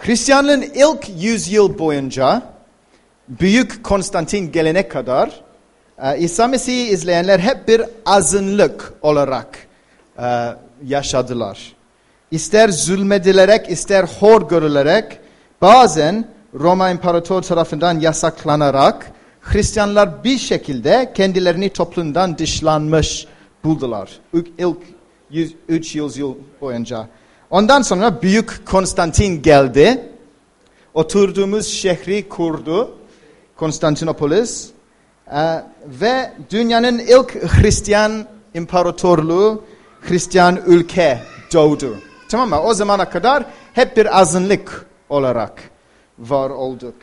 Hristiyanlığın ilk 100 yıl boyunca Büyük Konstantin gelene kadar İsa Mesih'i izleyenler hep bir azınlık olarak yaşadılar. İster zulmedilerek, ister hor görülerek, bazen Roma İmparator tarafından yasaklanarak Hristiyanlar bir şekilde kendilerini toplumdan dışlanmış buldular. İlk 300 yıl boyunca. Ondan sonra Büyük Konstantin geldi. Oturduğumuz şehri kurdu. Konstantinopolis. Ve dünyanın ilk Hristiyan imparatorluğu, Hristiyan ülke doğdu. Tamam mı? O zamana kadar hep bir azınlık olarak var olduk.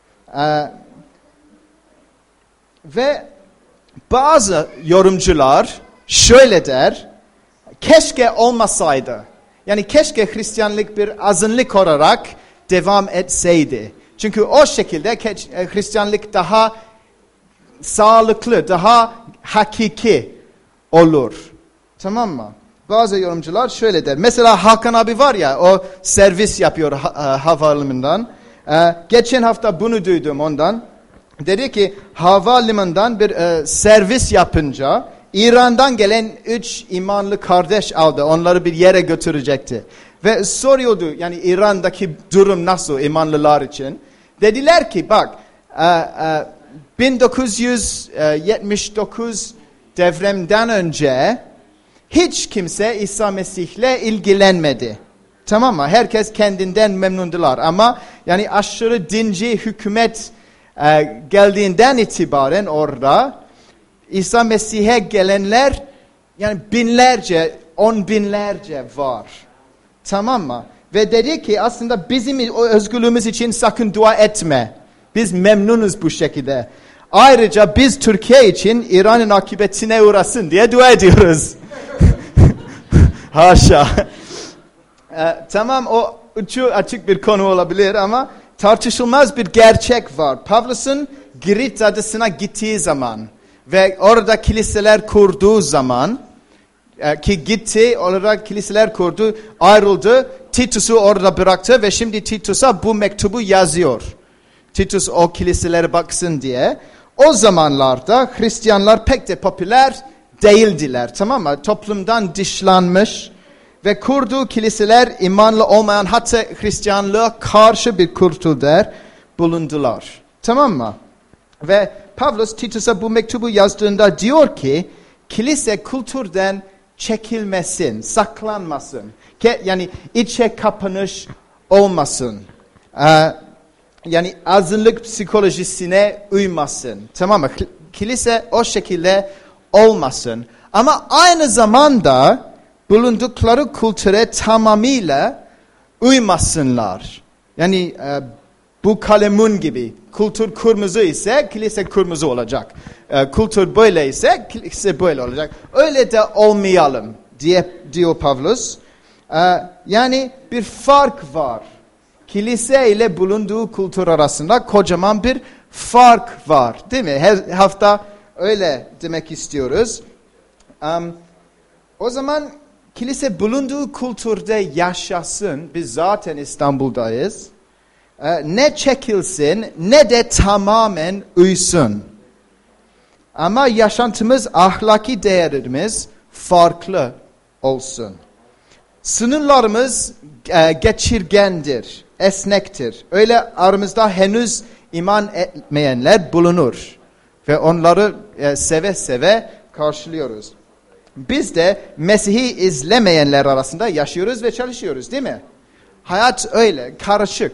Ve bazı yorumcular şöyle der, keşke olmasaydı. Yani keşke Hristiyanlık bir azınlık olarak devam etseydi. Çünkü o şekilde Hristiyanlık daha sağlıklı, daha hakiki olur. Tamam mı? Bazı yorumcular şöyle der. Mesela Hakan abi var ya, o servis yapıyor havalimanından. Geçen hafta bunu duydum ondan. Dedi ki havalimanından bir servis yapınca İran'dan gelen 3 imanlı kardeş aldı. Onları bir yere götürecekti. Ve soruyordu yani İran'daki durum nasıl imanlılar için. Dediler ki bak 1979 devremden önce hiç kimse İsa Mesih'le ilgilenmedi. Tamam mı? Herkes kendinden memnundular. Ama yani aşırı dinci hükümet geldiğinden itibaren orada İsa Mesih'e gelenler yani binlerce, 10 binlerce var. Tamam mı? Ve dedi ki aslında bizim özgürlüğümüz için sakın dua etme. Biz memnunuz bu şekilde. Ayrıca biz Türkiye için İran'ın akıbetine uğrasın diye dua ediyoruz. Haşa. Tamam, o ucu açık bir konu olabilir ama tartışılmaz bir gerçek var. Pavlus'un Girit adasına gittiği zaman ve orada kiliseler kurduğu zaman ki gitti, orada kiliseler kurdu, ayrıldı, Titus'u orada bıraktı ve şimdi Titus'a bu mektubu yazıyor. Titus o kiliselere baksın diye. O zamanlarda Hristiyanlar pek de popüler değildiler, tamam mı? Toplumdan dışlanmış ve kurduğu kiliseler imanlı olmayan, hatta Hristiyanlığa karşı bir kültürde bulundular. Tamam mı? Ve Pavlus Titus'a bu mektubu yazdığında diyor ki kilise kültürden çekilmesin, saklanmasın. Yani içe kapanış olmasın. Yani azınlık psikolojisine uymasın. Tamam mı? Kilise o şekilde olmasın. Ama aynı zamanda bulundukları kültüre tamamıyla uymasınlar. Yani bu kalemun gibi. Kültür kırmızı ise kilise kırmızı olacak. Kültür böyle ise kilise böyle olacak. Öyle de olmayalım diyor Pavlus. Yani bir fark var. Kilise ile bulunduğu kültür arasında kocaman bir fark var. Değil mi? Her hafta öyle demek istiyoruz. O zaman kilise bulunduğu kültürde yaşasın. Biz zaten İstanbul'dayız. Ne çekilsin ne de tamamen uysun. Ama yaşantımız, ahlaki değerlerimiz farklı olsun. Sınırlarımız geçirgendir, esnektir. Öyle aramızda henüz iman etmeyenler bulunur. Ve onları seve seve karşılıyoruz. Biz de Mesih'i izlemeyenler arasında yaşıyoruz ve çalışıyoruz, değil mi? Hayat öyle, karışık.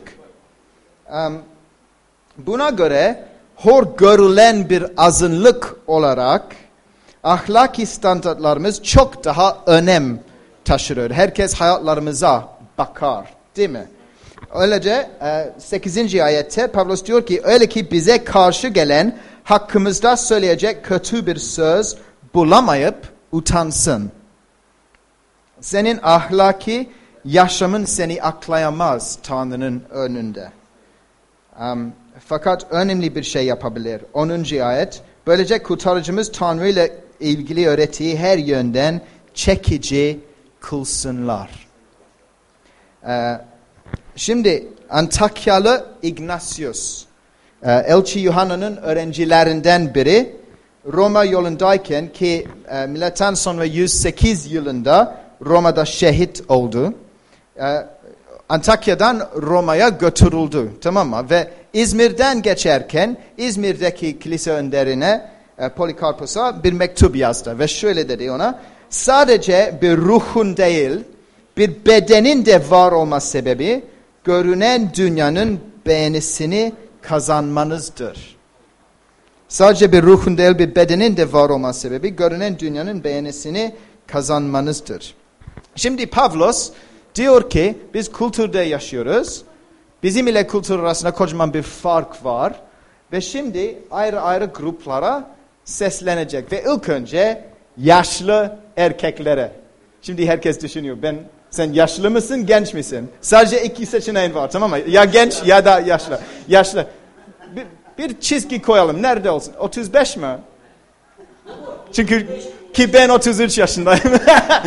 Buna göre hor görülen bir azınlık olarak ahlaki standartlarımız çok daha önem taşır. Herkes hayatlarımıza bakar, değil mi? Öylece 8. ayette Pavlus diyor ki öyle ki bize karşı gelen hakkımızda söyleyecek kötü bir söz bulamayıp utansın. Senin ahlaki yaşamın seni aklayamaz Tanrı'nın önünde. Fakat önemli bir şey yapabilir. 10. ayet. Böylece kurtarıcımız Tanrı ile ilgili öğretiyi her yönden çekici kılsınlar. Şimdi Antakyalı Ignatius, Elçi Yuhanna'nın öğrencilerinden biri, Roma yolundayken ki milattan sonra 108 yılında Roma'da şehit oldu. Antakya'dan Roma'ya götürüldü, tamam mı? Ve İzmir'den geçerken İzmir'deki kilise önderine Polikarpos'a bir mektup yazdı ve şöyle dedi ona: sadece bir ruhun değil, bir bedenin de var olma sebebi görünen dünyanın beğenisini kazanmanızdır. Sadece bir ruhun değil, bir bedenin de var olma sebebi görünen dünyanın beğenisini kazanmanızdır. Şimdi Pavlos diyor ki biz kültürde yaşıyoruz. Bizim ile kültür arasında kocaman bir fark var. Ve şimdi ayrı ayrı gruplara seslenecek. Ve ilk önce yaşlı erkeklere. Şimdi herkes düşünüyor, sen yaşlı mısın, genç misin? Sadece iki seçeneğin var, tamam mı? Ya genç ya da yaşlı. Yaşlı. Bir çizgi koyalım. Nerede olsun? 35 mi? Çünkü ki ben 33 yaşındayım.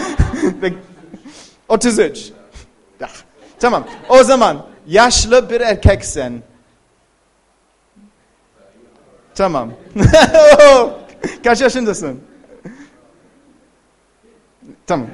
33. Tamam. O zaman yaşlı bir erkeksen. Tamam. Kaç yaşındasın? Tamam.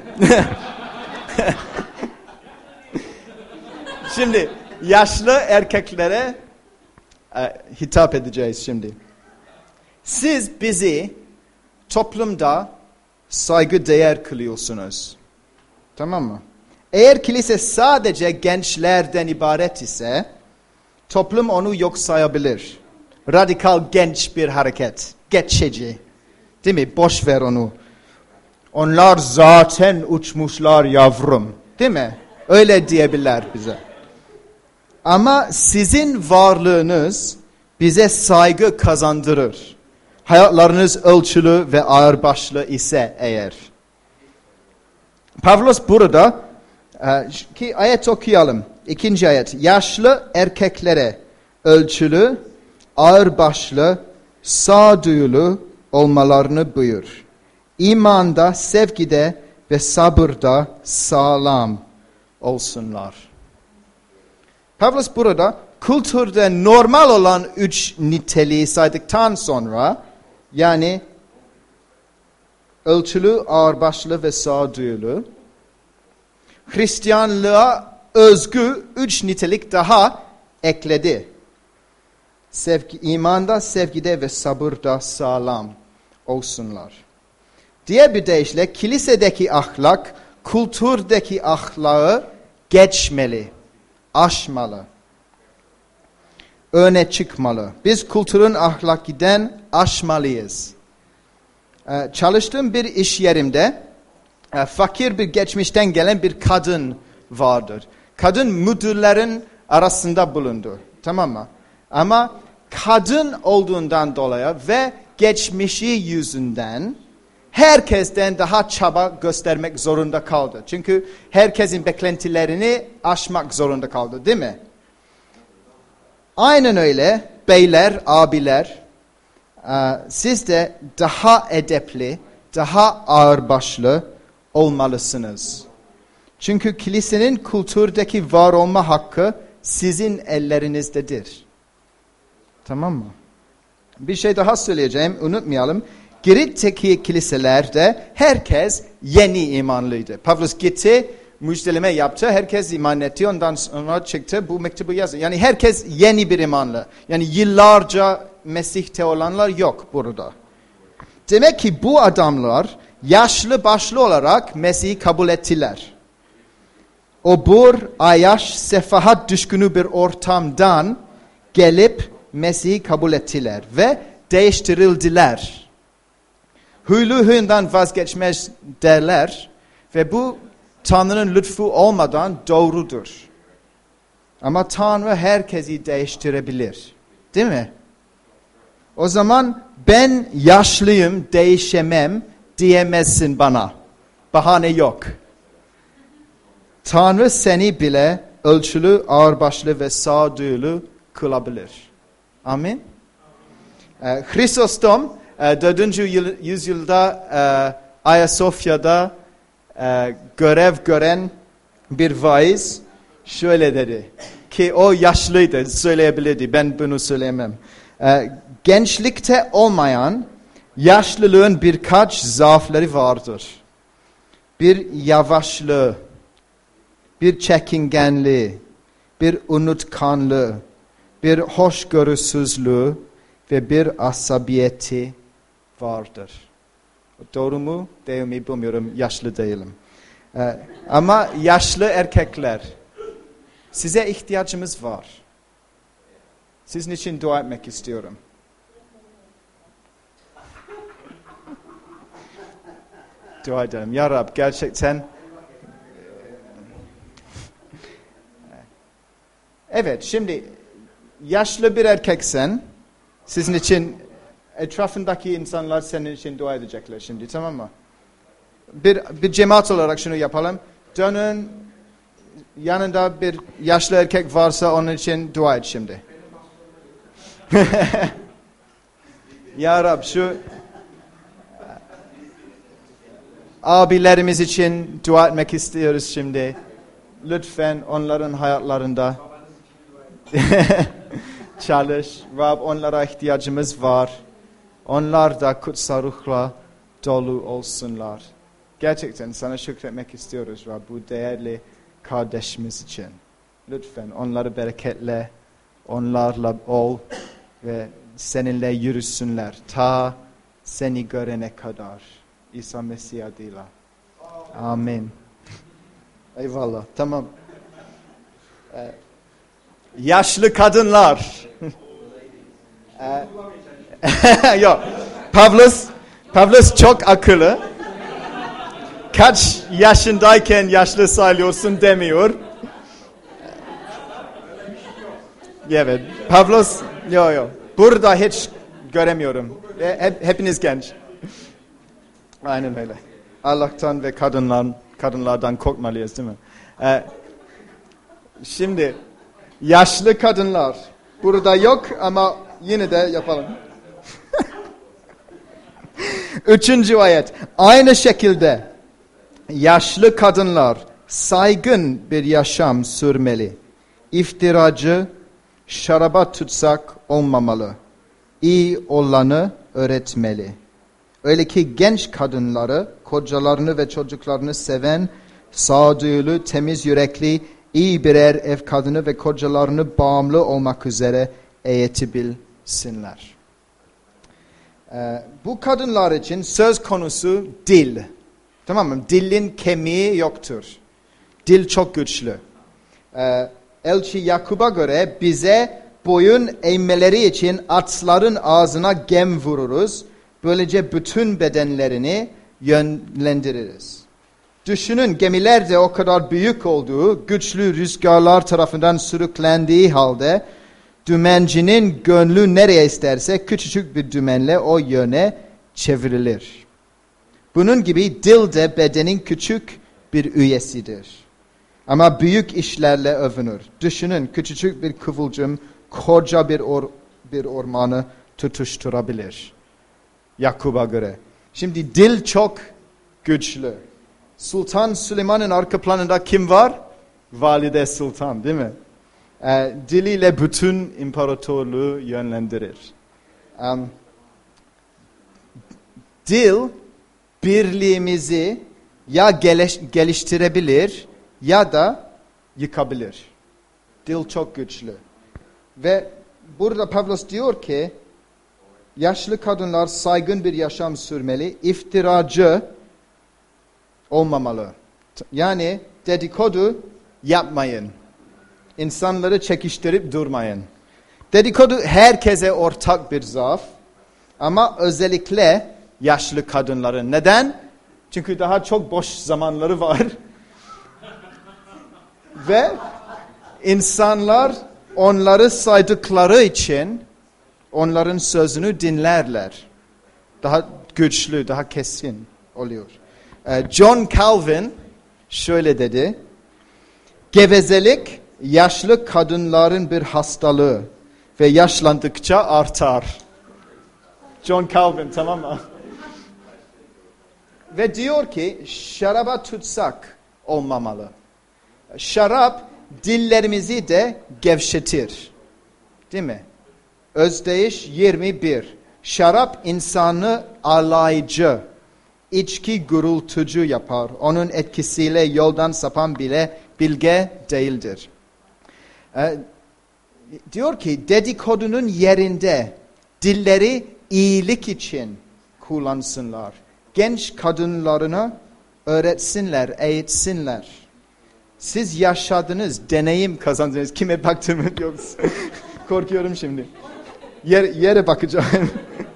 Şimdi yaşlı erkeklere hitap edeceğiz şimdi. Siz bizi toplumda saygı değer kılıyorsunuz. Tamam mı? Eğer kilise sadece gençlerden ibaret ise toplum onu yok sayabilir. Radikal genç bir hareket. Geçici. Değil mi? Boş ver onu. Onlar zaten uçmuşlar yavrum. Değil mi? Öyle diyebilirler bize. Ama sizin varlığınız bize saygı kazandırır. Hayatlarınız ölçülü ve ağırbaşlı ise eğer. Pavlos burada ki ayet okuyalım. 2. ayet. Yaşlı erkeklere ölçülü, ağırbaşlı, sağduyulu olmalarını buyur. İmanda, sevgide ve sabırda sağlam olsunlar. Pavlos burada kültürde normal olan 3 niteliği saydıktan sonra, yani ölçülü, ağırbaşlı ve sağduyulu, Hristiyanlığa özgü 3 nitelik daha ekledi. İmanda, sevgide ve sabırda sağlam olsunlar. Diğer bir deyişle kilisedeki ahlak, kültürdeki ahlakı geçmeli, aşmalı, öne çıkmalı. Biz kültürün ahlakiden aşmalıyız. Çalıştığım bir iş yerimde fakir bir geçmişten gelen bir kadın vardır. Kadın müdürlerin arasında bulundu. Tamam mı? Ama kadın olduğundan dolayı ve geçmişi yüzünden herkesten daha çaba göstermek zorunda kaldı. Çünkü herkesin beklentilerini aşmak zorunda kaldı, değil mi? Aynen öyle beyler, abiler, siz de daha edepli, daha ağırbaşlı olmalısınız. Çünkü kilisenin kültürdeki var olma hakkı sizin ellerinizdedir. Tamam mı? Bir şey daha söyleyeceğim, unutmayalım. Girit'teki kiliselerde herkes yeni imanlıydı. Pavlos gitti, müjdeleme yaptı, herkes iman etti, ondan sonra çıktı, bu mektubu yazdı. Yani herkes yeni bir imanlı. Yani yıllarca Mesih'te olanlar yok burada. Demek ki bu adamlar yaşlı başlı olarak Mesih'i kabul ettiler. Obur, ayaş, sefahat düşkünü bir ortamdan gelip Mesih'i kabul ettiler ve değiştirildiler. Huylu huyundan vazgeçmez derler ve bu Tanrı'nın lütfu olmadan doğrudur. Ama Tanrı herkesi değiştirebilir. Değil mi? O zaman ben yaşlıyım, değişemem diyemezsin bana. Bahane yok. Tanrı seni bile ölçülü, ağırbaşlı ve sağduyulu kılabilir. Amin. Hristostom 4. yüzyılda Ayasofya'da görev gören bir vaiz şöyle dedi ki o yaşlıydı, söyleyebilirdi. Ben bunu söyleyemem. Gençlikte olmayan yaşlılığın birkaç zaafları vardır. Bir yavaşlığı, bir çekingenliği, bir unutkanlığı, bir hoşgörüsüzlüğü ve bir asabiyeti vardır. Doğru mu? Değil mi? Bilmiyorum. Yaşlı değilim. Ama yaşlı erkekler, size ihtiyacımız var. Sizin için dua etmek istiyorum. Dua edelim. Ya Rab, gerçekten evet, şimdi yaşlı bir erkeksen sizin için etrafındaki insanlar senin için dua edecekler şimdi, tamam mı? Bir cemaat olarak şunu yapalım. Dönün, yanında bir yaşlı erkek varsa onun için dua et şimdi. Ya Rab, şu abilerimiz için dua etmek istiyoruz şimdi. Lütfen onların hayatlarında çalış. Rab, onlara ihtiyacımız var. Onlar da kutsal ruhla dolu olsunlar. Gerçekten sana şükretmek istiyoruz Rab, bu değerli kardeşimiz için. Lütfen onları bereketle, onlarla ol ve seninle yürüsünler ta seni görene kadar. İsa Mesih adıyla. Amin. Eyvallah. Tamam. Yaşlı kadınlar. Yok. Pavlos çok akıllı. Kaç yaşındayken yaşlı sayılıyorsun demiyor. Evet. Pavlos yok. Burada hiç göremiyorum. Hepiniz genç. Aynen öyle. Allah'tan ve kadınlardan korkmalıyız, değil mi? Şimdi yaşlı kadınlar burada yok ama yine de yapalım. 3. ayet. Aynı şekilde yaşlı kadınlar saygın bir yaşam sürmeli. İftiracı, şaraba tutsak olmamalı. İyi olanı öğretmeli. Öyle ki genç kadınları, kocalarını ve çocuklarını seven, sağduyulu, temiz yürekli, iyi birer ev kadını ve kocalarını bağımlı olmak üzere eğitebilsinler. Bu kadınlar için söz konusu dil. Tamam mı? Dilin kemiği yoktur. Dil çok güçlü. Elçi Yakub'a göre bize boyun eğmeleri için atların ağzına gem vururuz. Böylece bütün bedenlerini yönlendiririz. Düşünün, gemiler de o kadar büyük olduğu, güçlü rüzgarlar tarafından sürüklendiği halde dümencinin gönlü nereye isterse küçücük bir dümenle o yöne çevrilir. Bunun gibi dil de bedenin küçük bir üyesidir. Ama büyük işlerle övünür. Düşünün, küçücük bir kıvılcım koca bir ormanı tutuşturabilir. Yakub'a göre. Şimdi dil çok güçlü. Sultan Süleyman'ın arka planında kim var? Valide Sultan, değil mi? Diliyle bütün imparatorluğu yönlendirir. Dil birliğimizi ya geliştirebilir ya da yıkabilir. Dil çok güçlü. Ve burada Pavlos diyor ki yaşlı kadınlar saygın bir yaşam sürmeli, iftiracı olmamalı. Yani dedikodu yapmayın. İnsanları çekiştirip durmayın. Dedikodu herkese ortak bir zaaf. Ama özellikle yaşlı kadınların. Neden? Çünkü daha çok boş zamanları var. Ve insanlar onları saydıkları için onların sözünü dinlerler. Daha güçlü, daha kesin oluyor. John Calvin şöyle dedi. Gevezelik yaşlı kadınların bir hastalığı ve yaşlandıkça artar. John Calvin, tamam mı? Ve diyor ki şaraba tutsak olmamalı. Şarap dillerimizi de gevşetir. Değil mi? Özdeyiş 21. Şarap insanı alaycı, içki gürültücü yapar. Onun etkisiyle yoldan sapan bile bilge değildir. Diyor ki dedikodunun yerinde dilleri iyilik için kullansınlar. Genç kadınlarına öğretsinler, eğitsinler. Siz yaşadınız, deneyim kazandınız. Kime baktığımı yok. Korkuyorum şimdi. Yere bakacağım.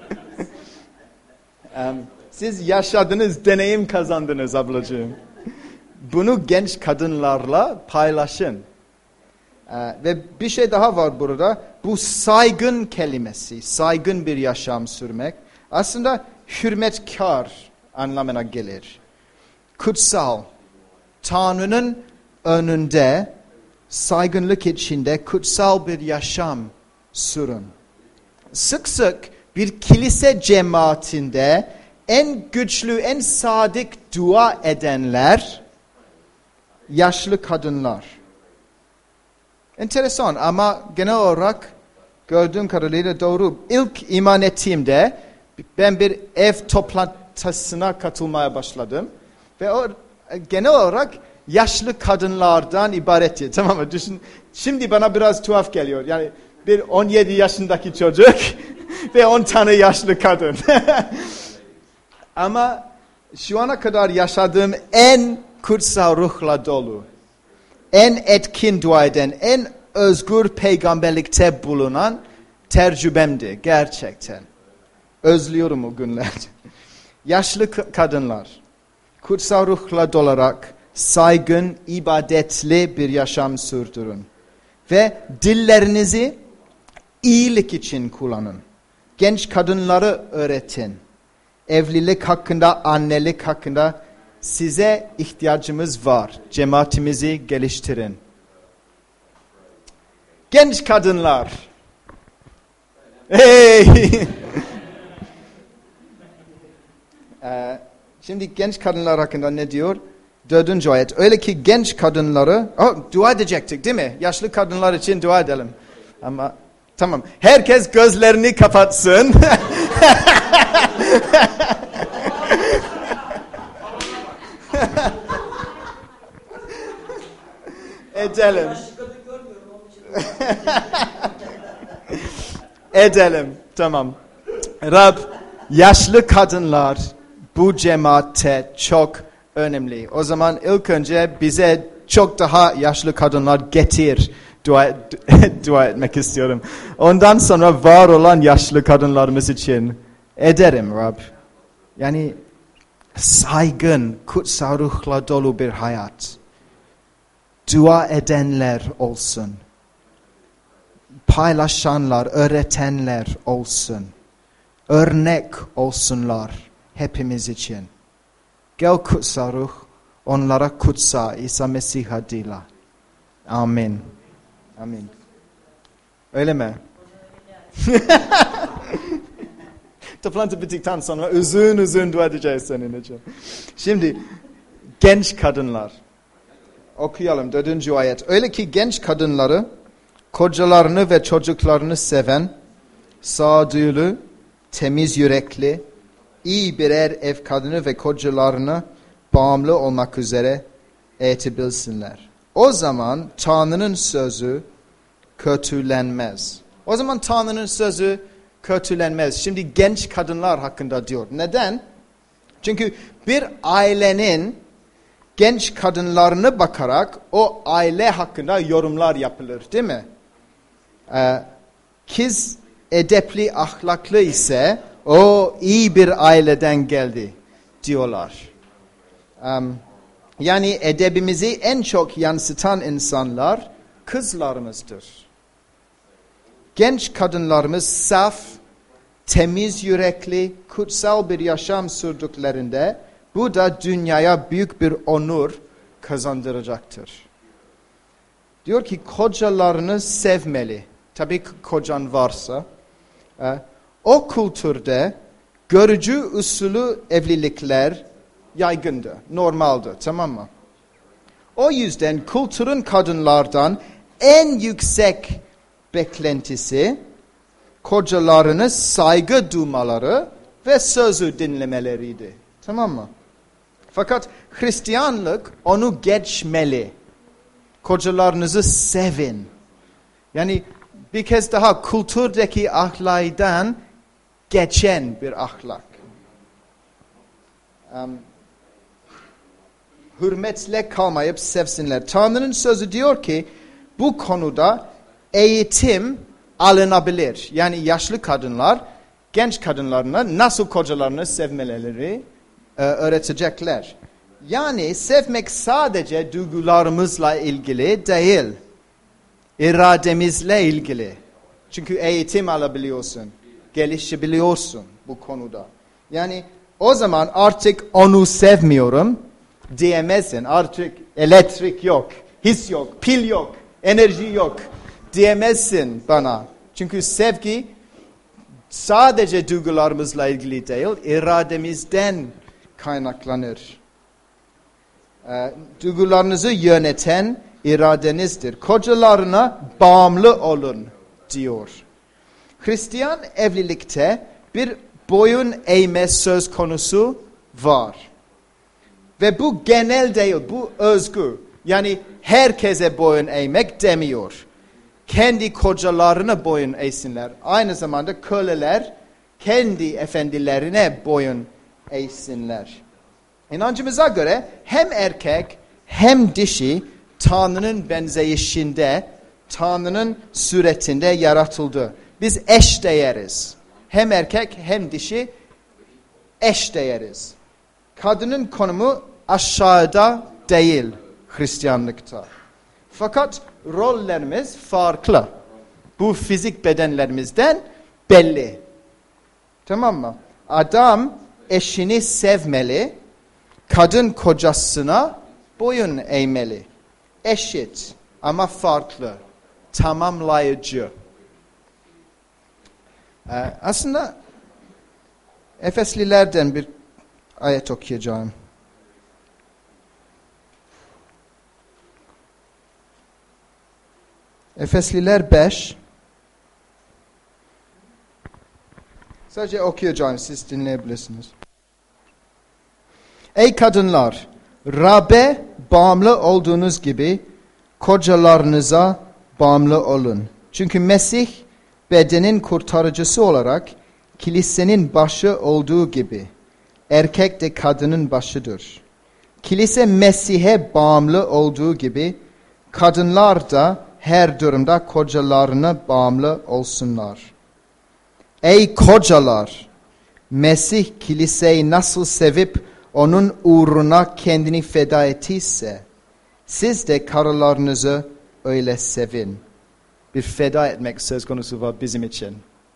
Siz yaşadınız, deneyim kazandınız ablacığım. Bunu genç kadınlarla paylaşın. Ve bir şey daha var burada. Bu saygın kelimesi, saygın bir yaşam sürmek aslında hürmetkar anlamına gelir. Kutsal, Tanrı'nın önünde saygınlık içinde kutsal bir yaşam sürün. Sık sık bir kilise cemaatinde en güçlü, en sadık dua edenler yaşlı kadınlar. Enteresan ama genel olarak gördüğüm kadarıyla doğru. İlk iman ettiğimde ben bir ev toplantısına katılmaya başladım. Ve o genel olarak yaşlı kadınlardan ibaretti. Tamam mı? Düşün, şimdi bana biraz tuhaf geliyor. Yani bir 17 yaşındaki çocuk ve 10 tane yaşlı kadın. Ama şu ana kadar yaşadığım en kutsal ruhla dolu, en etkin dua eden, en özgür peygamberlikte bulunan tecrübemdi gerçekten. Özlüyorum o günler. Yaşlı kadınlar, kutsal ruhla dolarak saygın, ibadetli bir yaşam sürdürün. Ve dillerinizi iyilik için kullanın. Genç kadınları öğretin. Evlilik hakkında, annelik hakkında size ihtiyacımız var. Cemaatimizi geliştirin. Genç kadınlar. Hey! Şimdi genç kadınlar hakkında ne diyor? 4. ayet. Öyle ki genç kadınları, dua edecektik değil mi? Yaşlı kadınlar için dua edelim. Ama tamam. Herkes gözlerini kapatsın. Edelim. Edelim. Tamam. Rab, yaşlı kadınlar bu cemaatte çok önemli. O zaman ilk önce bize çok daha yaşlı kadınlar getir. Dua etmek istiyorum. Ondan sonra var olan yaşlı kadınlarımız için ederim Rab. Yani saygın, kutsal ruhla dolu bir hayat. Dua edenler olsun. Paylaşanlar, öğretenler olsun. Örnek olsunlar hepimiz için. Gel kutsal ruh, onlara kutsa İsa Mesih adıyla. Amin. Amin. Öyle mi? Toplantı bittikten sonra uzun dua edeceğiz senin için. Şimdi genç kadınlar. Okuyalım 4. ayet. Öyle ki genç kadınları, kocalarını ve çocuklarını seven, sağduyulu, temiz yürekli, iyi birer ev kadını ve kocalarına bağımlı olmak üzere eğitebilsinler. O zaman Tanrı'nın sözü kötülenmez. O zaman Tanrı'nın sözü kötülenmez. Şimdi genç kadınlar hakkında diyor. Neden? Çünkü bir ailenin genç kadınlarına bakarak o aile hakkında yorumlar yapılır, değil mi? Kız edepli, ahlaklı ise o iyi bir aileden geldi diyorlar. Yani edebimizi en çok yansıtan insanlar kızlarımızdır. Genç kadınlarımız saf, temiz yürekli, kutsal bir yaşam sürdüklerinde bu da dünyaya büyük bir onur kazandıracaktır. Diyor ki kocalarını sevmeli. Tabii ki kocan varsa. O kültürde görücü usulü evlilikler yaygındı, normaldi, tamam mı? O yüzden kültürün kadınlardan en yüksek beklentisi kocalarına saygı duymaları ve sözü dinlemeleriydi. Tamam mı? Fakat Hristiyanlık onu geçmeli. Kocalarınızı sevin. Yani bir kez daha kültürdeki ahlaktan geçen bir ahlak. Hürmetle kalmayıp sevsinler. Tanrı'nın sözü diyor ki bu konuda eğitim alınabilir. Yani yaşlı kadınlar genç kadınlarına nasıl kocalarını sevmeleri öğretecekler. Yani sevmek sadece duygularımızla ilgili değil. İrademizle ilgili. Çünkü eğitim alabiliyorsun. Gelişebiliyorsun bu konuda. Yani o zaman artık onu sevmiyorum diyemezsin. Artık elektrik yok, his yok, pil yok, enerji yok diyemezsin bana. Çünkü sevgi sadece duygularımızla ilgili değil, irademizden kaynaklanır. Duygularınızı yöneten iradenizdir. Kocalarına bağımlı olun diyor. Hristiyan evlilikte bir boyun eğme söz konusu var. Ve bu genel değil, bu özgür. Yani herkese boyun eğmek demiyor. Kendi kocalarına boyun eğsinler. Aynı zamanda köleler kendi efendilerine boyun eğsinler. İnancımıza göre hem erkek hem dişi Tanrı'nın benzeyişinde, Tanrı'nın suretinde yaratıldı. Biz eşdeğeriz. Hem erkek hem dişi eşdeğeriz. Kadının konumu aşağıda değil Hristiyanlıkta. Fakat rollerimiz farklı. Bu fizik bedenlerimizden belli. Tamam mı? Adam eşini sevmeli, kadın kocasına boyun eğmeli. Eşit ama farklı, tamamlayıcı. Aslında Efeslilerden bir ayet okuyacağım. Efesliler 5. Sadece okuyacağım, siz dinleyebilirsiniz. Ey kadınlar, Rab'be bağımlı olduğunuz gibi kocalarınıza bağımlı olun. Çünkü Mesih bedenin kurtarıcısı olarak kilisenin başı olduğu gibi erkek de kadının başıdır. Kilise Mesih'e bağımlı olduğu gibi kadınlar da her durumda kocalarına bağımlı olsunlar. Ey kocalar! Mesih kiliseyi nasıl sevip onun uğruna kendini feda ettiyse, siz de karılarınızı öyle sevin. Bir feda etmek söz konusu var bizim için.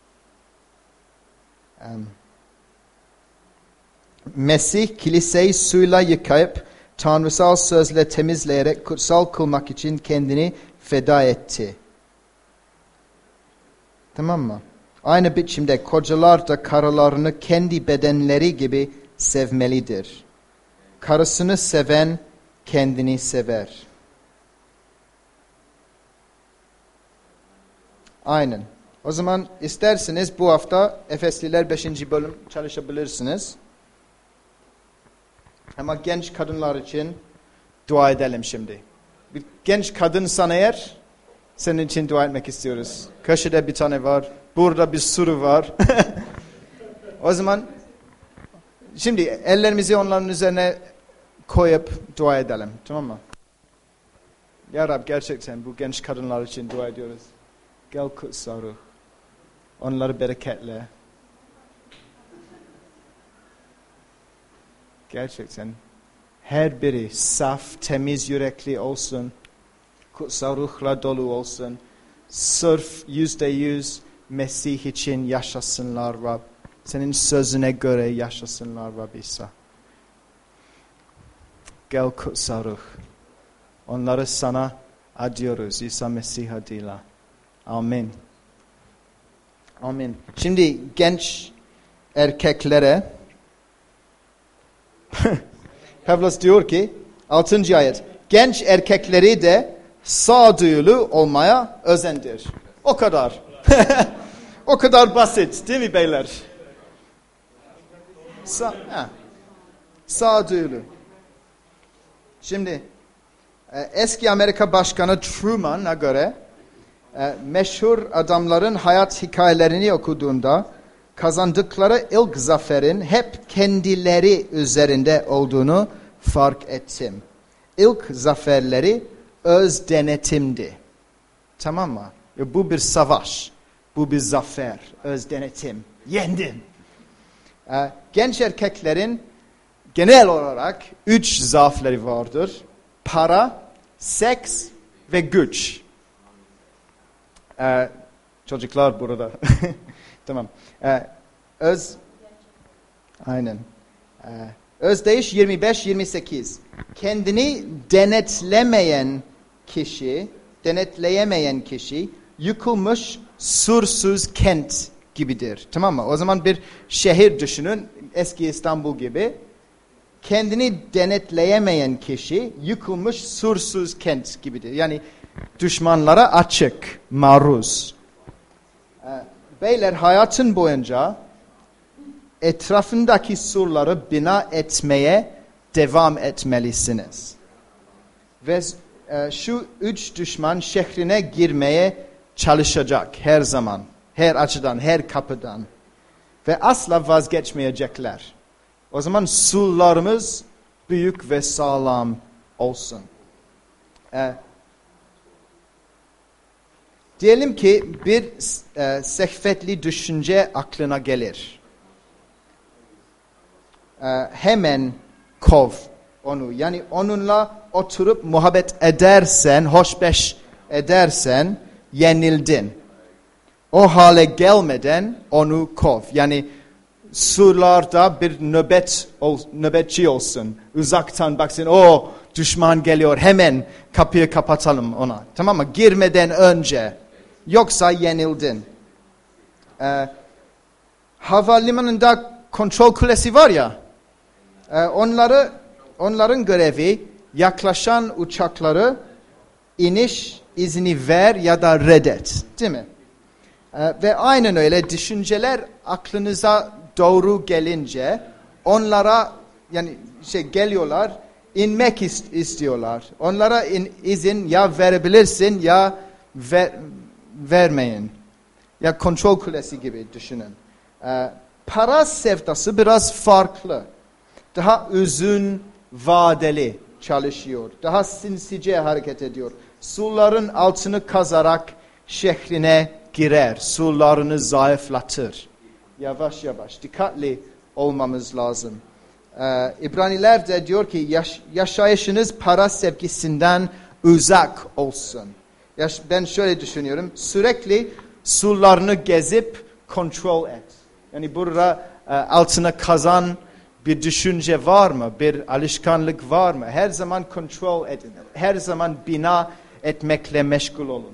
Mesih kiliseyi suyla yıkayıp tanrısal sözle temizleyerek kutsal kılmak için kendini feda etti. Tamam mı? Aynı biçimde kocalar da karılarını kendi bedenleri gibi sevmelidir. Karısını seven kendini sever. Aynen. O zaman isterseniz bu hafta Efesliler 5. bölüm çalışabilirsiniz. Ama genç kadınlar için dua edelim şimdi. Bir genç kadınsan eğer senin için dua etmek istiyoruz. Köşede bir tane var. Burada bir sürü var. O zaman şimdi ellerimizi onların üzerine koyup dua edelim. Tamam mı? Ya Rab, gerçekten bu genç kadınlar için dua ediyoruz. Gel kutsal ruh. Onları bereketle. Gerçekten her biri saf, temiz yürekli olsun. Kutsal ruhla dolu olsun. Sırf %100 Mesih için yaşasınlar Rab. Senin sözüne göre yaşasınlar Rab İsa. Gel kutsal ruh. Onları sana adıyoruz İsa Mesih adıyla. Amin. Amin. Şimdi genç erkeklere Pavlos diyor ki 6. ayet. genç erkekleri de sağduyulu olmaya özendir. O kadar. O kadar basit değil mi beyler? Sağduyulu. Şimdi eski Amerika Başkanı Truman'a göre meşhur adamların hayat hikayelerini okuduğunda kazandıkları ilk zaferin hep kendileri üzerinde olduğunu fark ettim. İlk zaferleri öz denetimdi. Tamam mı? Bu bir savaş. Bu bir zafer. Öz denetim. Yendim. Genç erkeklerin genel olarak 3 zaafları vardır. Para, seks ve güç. Çocuklar burada. Tamam. Aynen. Özdeyiş 25-28. Kendini denetleyemeyen kişi yıkılmış sursuz kent gibidir. Tamam mı? O zaman bir şehir düşünün. Eski İstanbul gibi. Kendini denetleyemeyen kişi yıkılmış sursuz kent gibidir. Yani düşmanlara açık, maruz. Beyler hayatın boyunca etrafındaki surları bina etmeye devam etmelisiniz. Ve şu 3 düşman şehrine girmeye çalışacak her zaman. Her açıdan, her kapıdan. Ve asla vazgeçmeyecekler. O zaman surlarımız büyük ve sağlam olsun. Diyelim ki bir sehvetli düşünce aklına gelir. Hemen kov onu. Yani onunla oturup muhabbet edersen, hoşbeş edersen yenildin. O hale gelmeden onu kov. Yani surlarda bir nöbetçi olsun. Uzaktan baksın, o düşman geliyor, hemen kapıyı kapatalım ona. Tamam mı? Girmeden önce. Yoksa yenildin. Havalimanında kontrol kulesi var ya, onların görevi yaklaşan uçakları iniş izni ver ya da reddet. Değil mi? Ve aynen öyle düşünceler aklınıza doğru gelince onlara geliyorlar, inmek istiyorlar. Onlara izin ya verebilirsin ya vermeyin. Ya kontrol kulesi gibi düşünün. Para sevdası biraz farklı. Daha uzun vadeli çalışıyor. Daha sinsice hareket ediyor. Surların altını kazarak şehrine girer. Surlarını zayıflatır. Yavaş yavaş, dikkatli olmamız lazım. İbraniler de diyor ki yaşayışınız para sevgisinden uzak olsun. Ben şöyle düşünüyorum. Sürekli surlarını gezip kontrol et. Yani burada altına kazan bir düşünce var mı? Bir alışkanlık var mı? Her zaman kontrol edin. Her zaman bina etmekle meşgul olun.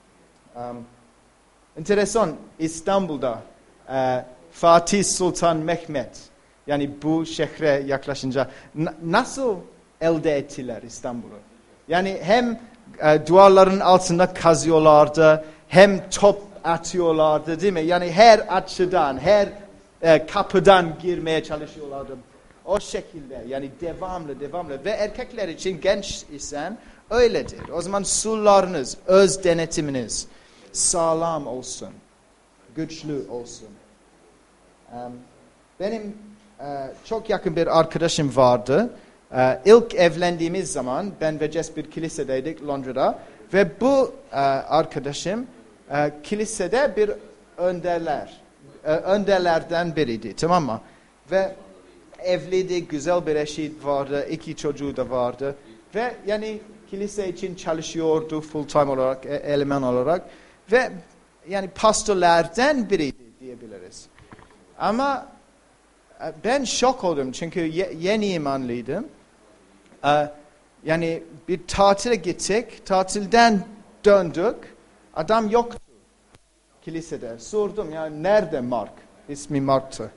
Enteresan, İstanbul'da Fatih Sultan Mehmet, yani bu şehre yaklaşınca nasıl elde ettiler İstanbul'u? Yani hem duvarların altında kazıyorlardı, hem top atıyorlardı, değil mi? Yani her açıdan, her kapıdan girmeye çalışıyorlardı. O şekilde, yani devamlı ve erkekler için genç isen öyledir. O zaman surlarınız, öz denetiminiz sağlam olsun, güçlü olsun. Benim çok yakın bir arkadaşım vardı. İlk evlendiğimiz zaman ben ve Jess bir kilisedeydik Londra'da ve bu arkadaşım kilisede bir önderlerden biriydi, tamam mı? Ve evliydi, güzel bir eşi vardı, 2 çocuğu da vardı ve yani kilise için çalışıyordu full time olarak, eleman olarak ve yani pastörlerden biriydi diyebiliriz. Ama ben şok oldum çünkü yeni imanlıydım. Yani bir tatile gittik, tatilden döndük, adam yoktu kilisede. Sordum ya nerede Mark? İsmi Mark'tı.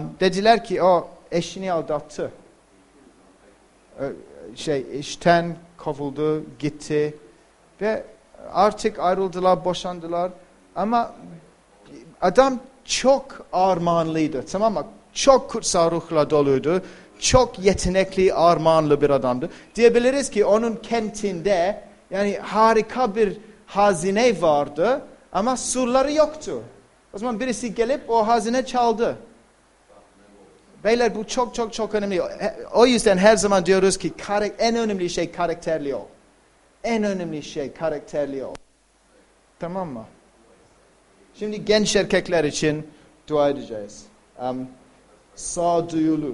Dediler ki o eşini aldattı. İşten kovuldu, gitti. Ve artık ayrıldılar, boşandılar. Ama adam çok armağanlıydı, tamam mı? Çok kutsal ruhla doluydu. Çok yetenekli, armağanlı bir adamdı. Diyebiliriz ki onun kentinde yani harika bir hazine vardı ama surları yoktu. O zaman birisi gelip o hazine çaldı. Beyler bu çok önemli. O yüzden her zaman diyoruz ki en önemli şey karakterli ol. En önemli şey karakterli ol. Tamam mı? Şimdi genç erkekler için dua edeceğiz. Sağduyulu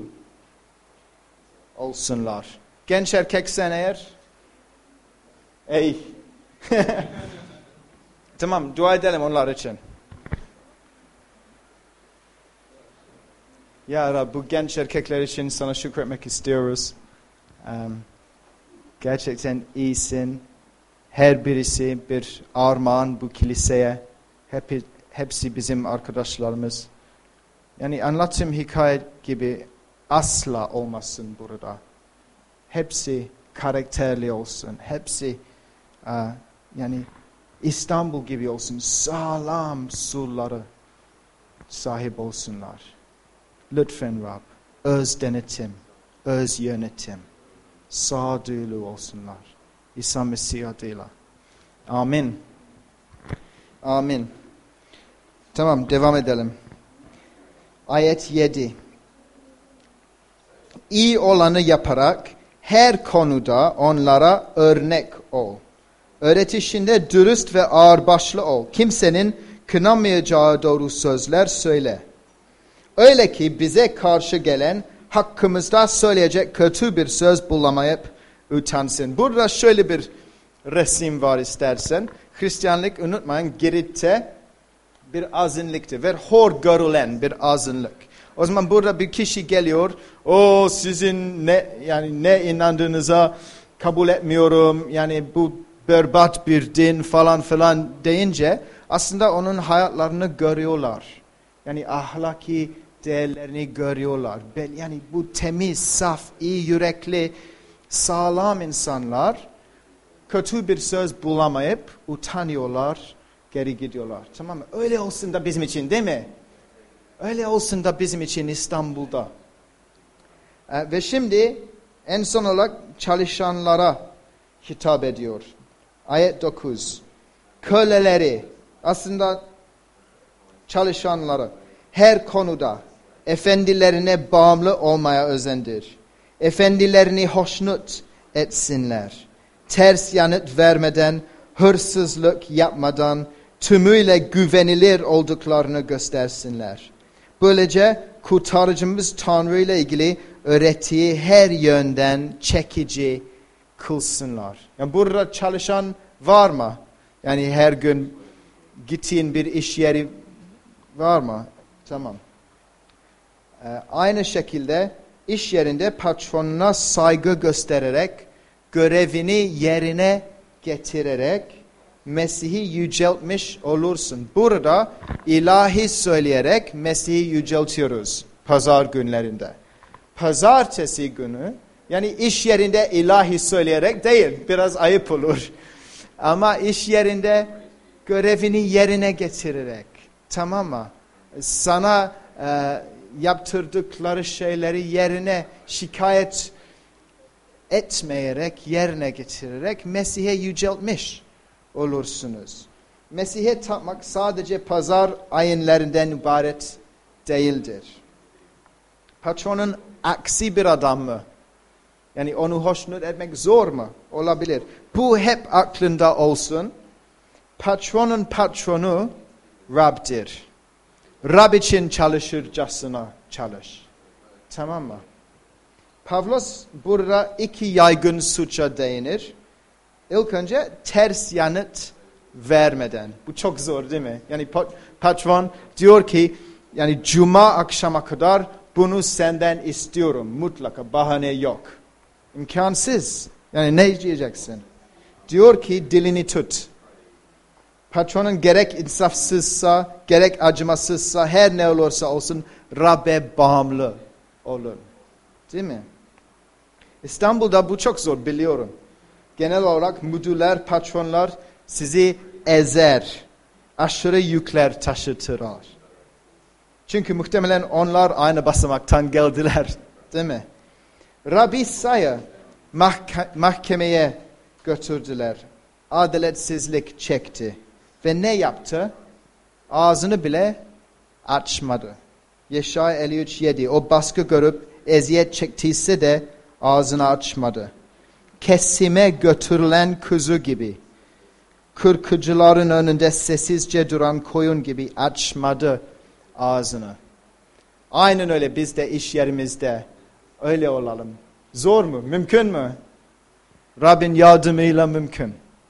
olsunlar. Genç erkeksen eğer, ey. Tamam, dua edelim onlar için. Ya Rab, bu genç erkekler için sana şükretmek istiyoruz. Gerçekten iyisin. Her birisi bir armağan bu kiliseye. Hepsi bizim arkadaşlarımız. Yani anlattığım hikaye gibi asla olmasın burada. Hepsi karakterli olsun. Hepsi yani İstanbul gibi olsun. Sağlam surları sahip olsunlar. Lütfen Rab, öz denetim, öz yönetim, sağduyulu olsunlar. İsa Mesih adıyla. Amin. Amin. Tamam, devam edelim. Ayet 7. İyi olanı yaparak her konuda onlara örnek ol. Öğretişinde dürüst ve ağırbaşlı ol. Kimsenin kınamayacağı doğru sözler söyle. Öyle ki bize karşı gelen hakkımızda söyleyecek kötü bir söz bulamayıp utansın. Burada şöyle bir resim var istersen. Hristiyanlık unutmayın Girit'te bir azınlıktı ve hor görülen bir azınlık. O zaman burada bir kişi geliyor. O sizin ne inandığınıza kabul etmiyorum. Yani bu berbat bir din falan filan deyince aslında onun hayatlarını görüyorlar. Yani ahlaki değerlerini görüyorlar. Yani bu temiz, saf, iyi yürekli, sağlam insanlar kötü bir söz bulamayıp utanıyorlar, geri gidiyorlar. Tamam mı? Öyle olsun da bizim için değil mi? Öyle olsun da bizim için İstanbul'da. Ve şimdi en son olarak çalışanlara hitap ediyor. Ayet 9. Köleleri, aslında çalışanları her konuda efendilerine bağımlı olmaya özendir. Efendilerini hoşnut etsinler. Ters yanıt vermeden, hırsızlık yapmadan tümüyle güvenilir olduklarını göstersinler. Böylece kurtarıcımız Tanrı ile ilgili öğretiyi her yönden çekici kılsınlar. Yani burada çalışan var mı? Yani her gün gittiğin bir iş yeri var mı? Tamam. Aynı şekilde iş yerinde patronuna saygı göstererek, görevini yerine getirerek Mesih'i yüceltmiş olursun. Burada ilahi söyleyerek Mesih'i yüceltiyoruz pazar günlerinde. Pazartesi günü yani iş yerinde ilahi söyleyerek değil, biraz ayıp olur. Ama iş yerinde görevini yerine getirerek, tamam mı? Sana yaptırdıkları şeyleri yerine şikayet etmeyerek, yerine getirerek Mesih'e yüceltmiş olursunuz. Mesih'e tapmak sadece pazar ayinlerinden ibaret değildir. Patronun aksi bir adam mı? Yani onu hoşnut etmek zor mu? Olabilir. Bu hep aklında olsun. Patronun patronu Rab'dir. Rab için çalışırcasına çalış. Tamam mı? Pavlos burada iki yaygın suça değinir. İlk önce ters yanıt vermeden. Bu çok zor değil mi? Yani patron diyor ki yani cuma akşama kadar bunu senden istiyorum. Mutlaka bahane yok. İmkansız. Yani ne diyeceksin? Diyor ki dilini tut. Patronun gerek insafsızsa, gerek acımasızsa, her ne olursa olsun Rab'be bağımlı olun. Değil mi? İstanbul'da bu çok zor biliyorum. genel olarak müdürler, patronlar sizi ezer. Aşırı yükler taşıtırlar. Çünkü muhtemelen onlar aynı basamaktan geldiler. Değil mi? Rabbi İsa'yı mahkemeye götürdüler. Adaletsizlik çekti. Ve ne yaptı? Ağzını bile açmadı. Yeşaya 53:7. O baskı görüp eziyet çektiyse de ağzını açmadı. Kesime götürülen kuzu gibi. Kırkıcıların önünde sessizce duran koyun gibi açmadı ağzını. Aynen öyle biz de iş yerimizde öyle olalım. Zor mu? Mümkün mü? Rabbin yardımıyla mümkün.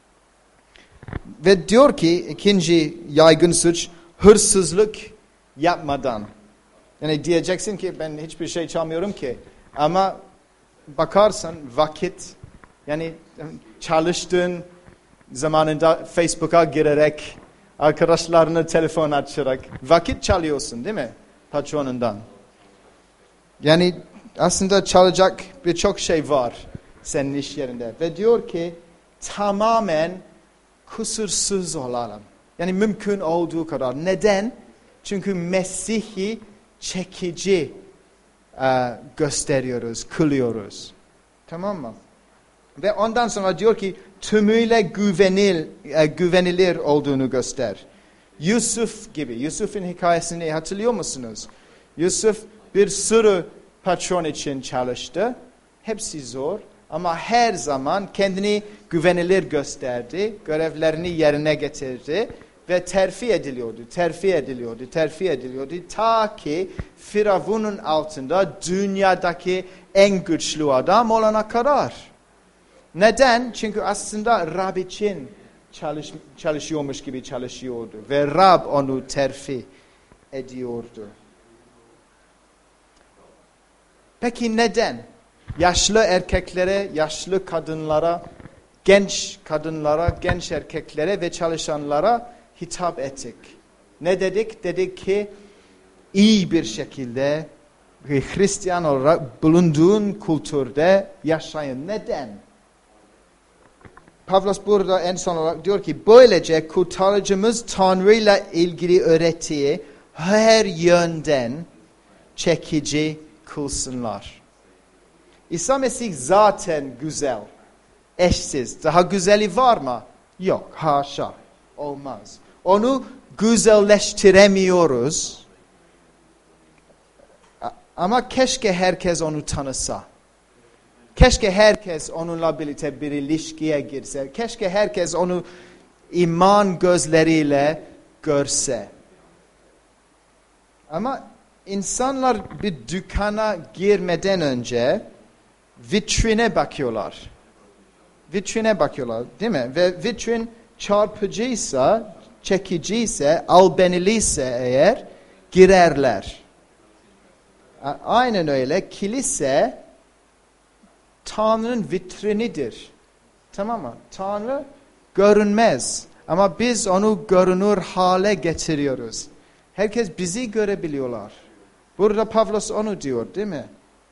Ve diyor ki ikinci yaygın suç hırsızlık yapmadan. Yani diyeceksin ki ben hiçbir şey çalmıyorum ki. Ama bakarsan vakit yani çalıştığın zamanında Facebook'a girerek arkadaşlarına telefon açarak vakit çalıyorsun değil mi? Patronundan. Yani aslında çalacak birçok şey var senin iş yerinde. Ve diyor ki tamamen kusursuz olalım. Yani mümkün olduğu kadar. Neden? Çünkü Mesih'i çekici gösteriyoruz, kılıyoruz. Tamam mı? Ve ondan sonra diyor ki tümüyle güvenilir olduğunu göster. Yusuf gibi. Yusuf'un hikayesini hatırlıyor musunuz? Yusuf bir sürü patron için çalıştı. Hepsi zor. Ama her zaman kendini güvenilir gösterdi. Görevlerini yerine getirdi. Ve terfi ediliyordu. Ta ki Firavun'un altında dünyadaki en güçlü adam olana kadar. Neden? Çünkü aslında Rab için çalışıyormuş gibi çalışıyordu. Ve Rab onu terfi ediyordu. Peki neden? Yaşlı erkeklere, yaşlı kadınlara, genç kadınlara, genç erkeklere ve çalışanlara hitap ettik. Ne dedik? Dedik ki iyi bir şekilde Hristiyan olarak bulunduğun kültürde yaşayın. Neden? Pavlos burada en son olarak diyor ki böylece kurtarıcımız Tanrı'yla ilgili öğretiyi her yönden çekici kılsınlar. İsa Mesih zaten güzel, eşsiz. Daha güzeli var mı? Yok, haşa, olmaz. Onu güzelleştiremiyoruz. Ama keşke herkes onu tanısa. Keşke herkes onunla birlikte bir ilişkiye girse. Keşke herkes onu iman gözleriyle görse. Ama insanlar bir dükkana girmeden önce vitrine bakıyorlar. Vitrine bakıyorlar, değil mi? Ve vitrin çarpıcıysa, çekiciyse, albeniliyse eğer girerler. Aynen öyle. Kilise Tanrı'nın vitrinidir. Tamam mı? Tanrı görünmez. Ama biz onu görünür hale getiriyoruz. Herkes bizi görebiliyorlar. Burada Pavlos onu diyor, değil mi?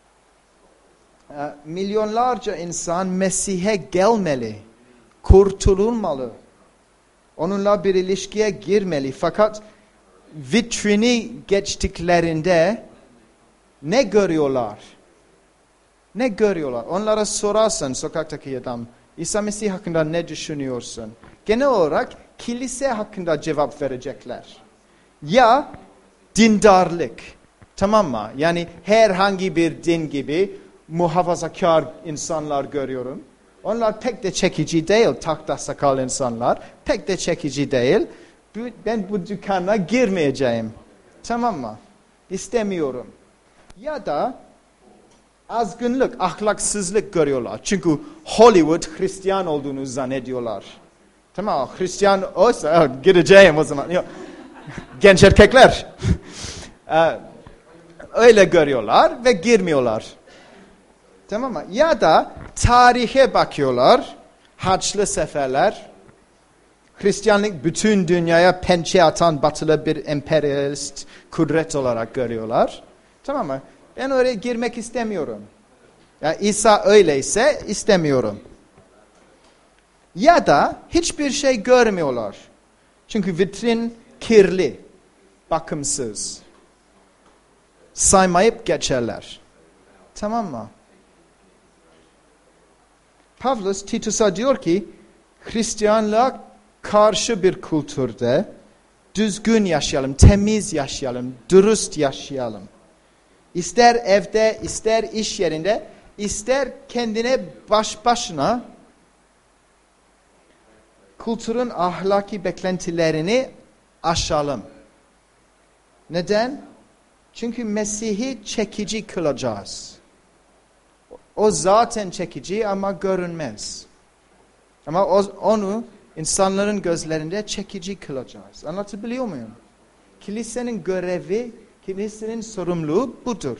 Milyonlarca insan Mesih'e gelmeli. Kurtulmalı. Onunla bir ilişkiye girmeli. Fakat vitrini geçtiklerinde ne görüyorlar? Ne görüyorlar? Onlara sorarsan sokaktaki adam, İsa Mesih hakkında ne düşünüyorsun? Genel olarak kilise hakkında cevap verecekler. Ya dindarlık, tamam mı? Yani herhangi bir din gibi muhafazakar insanlar görüyorum. Onlar pek de çekici değil, takta sakal insanlar. Pek de çekici değil. Ben bu dükkana girmeyeceğim. Tamam mı? İstemiyorum. Ya da azgınlık, ahlaksızlık görüyorlar. Çünkü Hollywood Hristiyan olduğunu zannediyorlar. Tamam, Hristiyan olsa gireceğim o zaman. Yok. Genç erkekler öyle görüyorlar ve girmiyorlar. Tamam mı? Ya da tarihe bakıyorlar. Haçlı seferler. Hristiyanlık bütün dünyaya pençe atan batılı bir emperyalist kudret olarak görüyorlar. Tamam mı? Ben oraya girmek istemiyorum. Ya İsa öyleyse istemiyorum. Ya da hiçbir şey görmüyorlar. Çünkü vitrin kirli, bakımsız. Saymayıp geçerler. Tamam mı? Pavlus Titus'a diyor ki, Hristiyanlığa karşı bir kültürde düzgün yaşayalım, temiz yaşayalım, dürüst yaşayalım. İster evde, ister iş yerinde, ister kendine baş başına kültürün ahlaki beklentilerini aşalım. Neden? Çünkü Mesih'i çekici kılacağız. O zaten çekici ama görünmez. Ama onu insanların gözlerinde çekici kılacağız. Anlatabiliyor muyum? Kilisenin görevi, kilisenin sorumluluğu budur.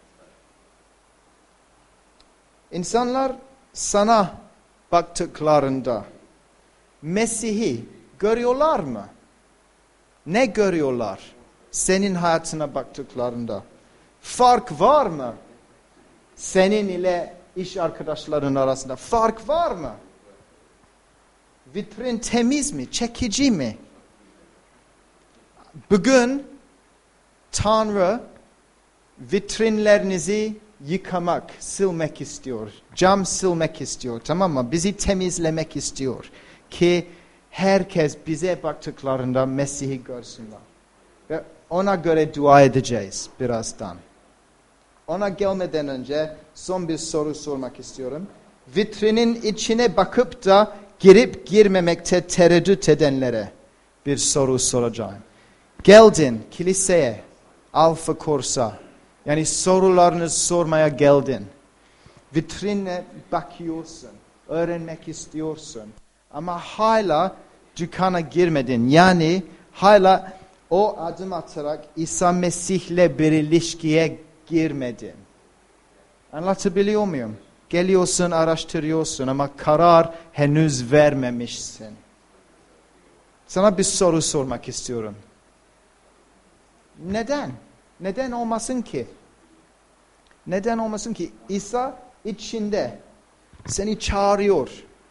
İnsanlar sana baktıklarında Mesih'i görüyorlar mı? Ne görüyorlar? Senin hayatına baktıklarında. Fark var mı? Senin ile iş arkadaşların arasında fark var mı? Vitrin temiz mi? Çekici mi? Bugün Tanrı vitrinlerinizi yıkamak, silmek istiyor. Cam silmek istiyor. Tamam mı? Bizi temizlemek istiyor. Ki herkes bize baktıklarında Mesih'i görsünler. Ve ona göre dua edeceğiz birazdan. Ona gelmeden önce son bir soru sormak istiyorum. Vitrinin içine bakıp da girip girmemekte tereddüt edenlere bir soru soracağım. Geldin kiliseye, Alfa Korsa. Yani sorularını sormaya geldin. Vitrine bakıyorsun, öğrenmek istiyorsun. Ama hala dükkana girmedin. Yani hala o adım atarak İsa Mesih'le bir ilişkiye girmedin. Anlatabiliyor muyum? Geliyorsun, araştırıyorsun ama karar henüz vermemişsin. Sana bir soru sormak istiyorum. Neden? Neden olmasın ki? Neden olmasın ki? İsa içinde seni çağırıyor.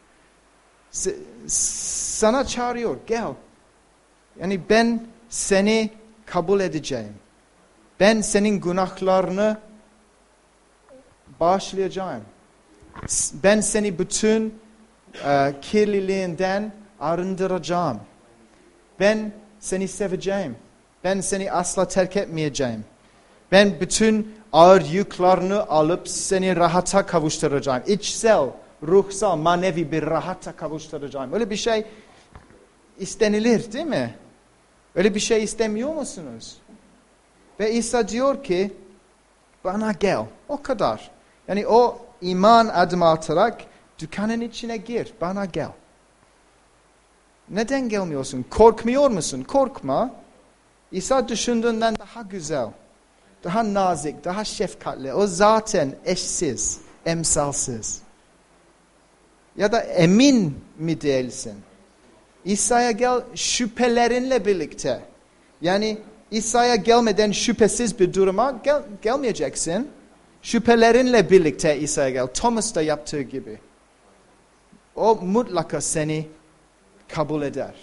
Sana çağırıyor. Gel. Yani ben seni kabul edeceğim. Ben senin günahlarını bağışlayacağım. Ben seni bütün kirliliğinden arındıracağım. Ben seni seveceğim. Ben seni asla terk etmeyeceğim. Ben bütün ağır yüklerini alıp seni rahata kavuşturacağım. İçsel, ruhsal, manevi bir rahata kavuşturacağım. Öyle bir şey istenilir değil mi? Öyle bir şey istemiyor musunuz? Ve İsa diyor ki bana gel. O kadar. Yani o iman adım atarak dükkanın içine gir. Bana gel. Neden gelmiyorsun? Korkmuyor musun? Korkma. İsa düşündüğünden daha güzel, daha nazik, daha şefkatli. O zaten eşsiz, emsalsiz. Ya da emin mi değilsin? İsa'ya gel şüphelerinle birlikte. Yani İsa'ya gelmeden şüphesiz bir duruma gelmeyeceksin. Şüphelerinle birlikte İsa'ya gel. Thomas da yaptığı gibi. O mutlaka seni kabul eder.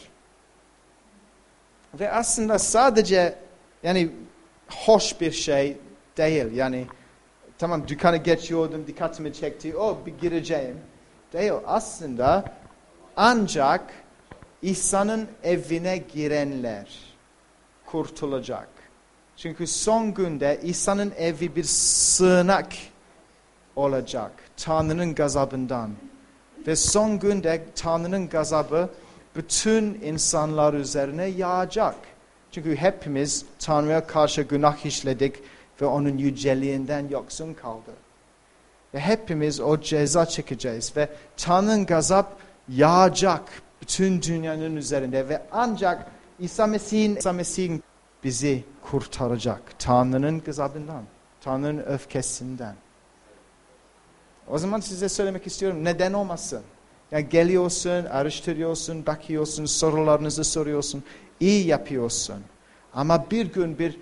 Ve aslında sadece yani hoş bir şey değil. Yani tamam dükkanı geçiyordum, dikkatimi çekti. Bir gireceğim. Değil. Aslında ancak İsa'nın evine girenler kurtulacak. Çünkü son günde İsa'nın evi bir sığınak olacak. Tanrı'nın gazabından. Ve son günde Tanrı'nın gazabı bütün insanlar üzerine yağacak. Çünkü hepimiz Tanrı'ya karşı günah işledik ve onun yüceliğinden yoksun kaldı. Ve hepimiz o ceza çekeceğiz ve Tanrı'nın gazap yağacak bütün dünyanın üzerinde ve ancak İsa Mesih'in bizi kurtaracak Tanrı'nın gazabından, Tanrı'nın öfkesinden. O zaman size söylemek istiyorum, neden olmasın? Yani geliyorsun, araştırıyorsun, bakıyorsun, sorularınızı soruyorsun, iyi yapıyorsun. Ama bir gün bir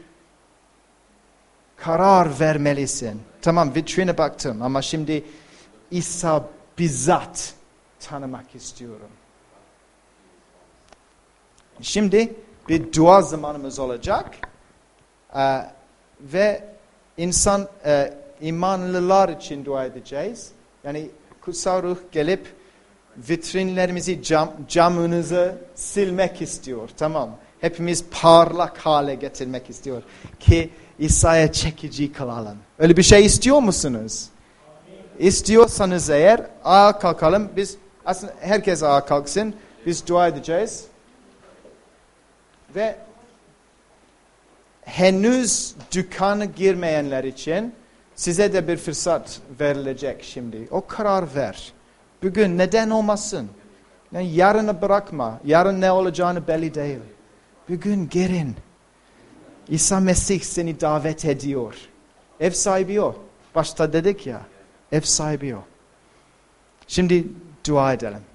karar vermelisin. Tamam, vitrine baktım ama şimdi İsa bizzat tanımak istiyorum. Şimdi bir dua zamanımız olacak. Ve imanlılar için dua edeceğiz. Yani kutsal ruh gelip vitrinlerimizi, camınızı silmek istiyor. Tamam. Hepimiz parlak hale getirmek istiyor. Ki İsa'ya çekici kılalım. Öyle bir şey istiyor musunuz? İstiyorsanız eğer ayağa kalkalım. Biz aslında herkes ayağa kalksın. Biz dua edeceğiz. Ve henüz dükkana girmeyenler için size de bir fırsat verilecek şimdi. O karar ver. Bugün neden olmasın? Yani yarını bırakma. Yarın ne olacağını belli değil. Bugün girin. İsa Mesih seni davet ediyor. Ev sahibi o. Başta dedik ya. Ev sahibi o. Şimdi dua edelim.